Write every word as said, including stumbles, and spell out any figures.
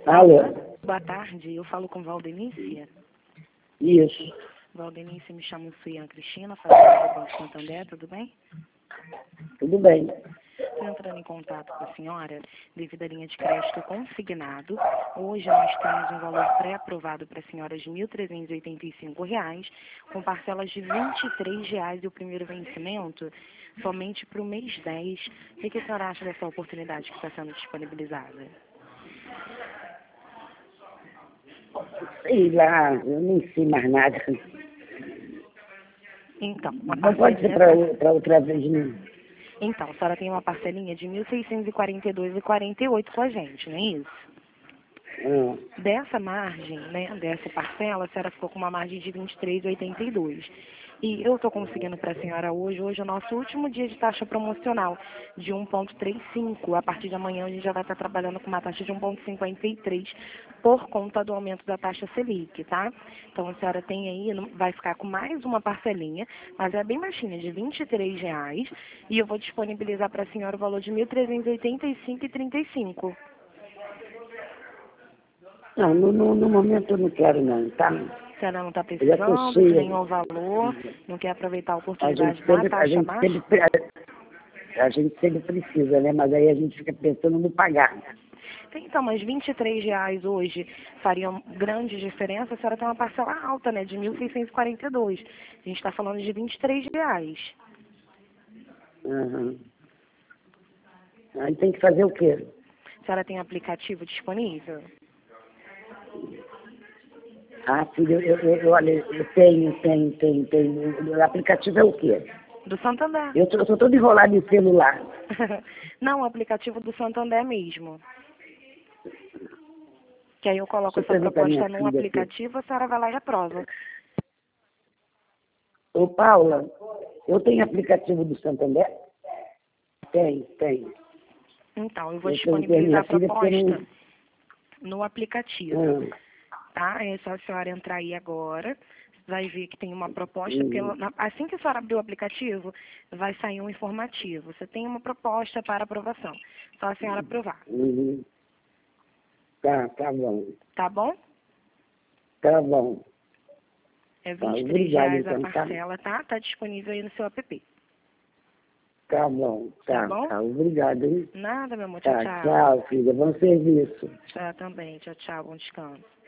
Alô? Boa tarde, eu falo com Valdenice. Isso. Valdenice, me chamo Suian Cristina, fazendo do Banco Santander, tudo bem? Tudo bem. Estou entrando em contato com a senhora devido à linha de crédito consignado. Hoje nós temos um valor pré-aprovado para a senhora de mil trezentos e oitenta e cinco reais, com parcelas de vinte e três reais e o primeiro vencimento somente para o mês dez. O que, que a senhora acha dessa oportunidade que está sendo disponibilizada? Sei lá, eu nem sei mais nada. Então, uma Não pode ser parcelinha... para outra vez, não. Então, a senhora tem uma parcelinha de mil seiscentos e quarenta e dois reais e quarenta e oito centavos com a gente, não é isso? Ah, Dessa margem, né, dessa parcela, a senhora ficou com uma margem de vinte e três reais e oitenta e dois centavos. E eu estou conseguindo para a senhora hoje, hoje é o nosso último dia de taxa promocional, de um vírgula trinta e cinco. A partir de amanhã a gente já vai estar trabalhando com uma taxa de um vírgula cinquenta e três por conta do aumento da taxa Selic, tá? Então a senhora tem aí, vai ficar com mais uma parcelinha, mas é bem baixinha, de vinte e três reais, e eu vou disponibilizar para a senhora o valor de mil trezentos e oitenta e cinco reais e trinta e cinco centavos. não, no, no, no momento eu não quero não, tá? A senhora não está Eu já estou precisando de cheia. nenhum valor, não quer aproveitar a A oportunidade gente da sempre, a taxa gente baixa? sempre, a, a gente sempre precisa, né? Mas aí a gente fica pensando no pagar. Então, mas vinte e três reais hoje fariam grande diferença. A senhora tem uma parcela alta, né, de mil seiscentos e quarenta e dois. A gente está falando de vinte e três reais. Uhum. Aí tem que fazer o quê? A senhora tem aplicativo disponível? Ah, filho, eu, eu, eu, olha, eu tenho, tenho, tenho, tenho. O aplicativo é o quê? Do Santander. Eu tô- eu estou todo enrolado em celular. Não, o aplicativo do Santander mesmo. Que aí eu coloco Deixa eu essa perguntar à minha proposta num filha aqui. aplicativo, a senhora vai lá e aprova. Ô, Paula, eu tenho aplicativo do Santander? Tem, tem. Então, eu vou Eu perguntei à disponibilizar minha a filha porque proposta não... no aplicativo. Ah, Tá? É só a senhora entrar aí agora, vai ver que tem uma proposta, porque ela- uhum, na- assim que a senhora abrir o aplicativo, vai sair um informativo. Você tem uma proposta para aprovação. Só a senhora aprovar, uhum. Tá, tá bom. tá bom? Tá bom. É Tá, vinte e três obrigado reais a então, tá? parcela, tá? Tá disponível aí no seu app, Tá bom, tá tá, bom? tá. Obrigado, hein? Nada, meu amor. Tchau, Tá, tchau. tchau, filha. Bom serviço. Tchau também. Tchau, tchau. Bom descanso.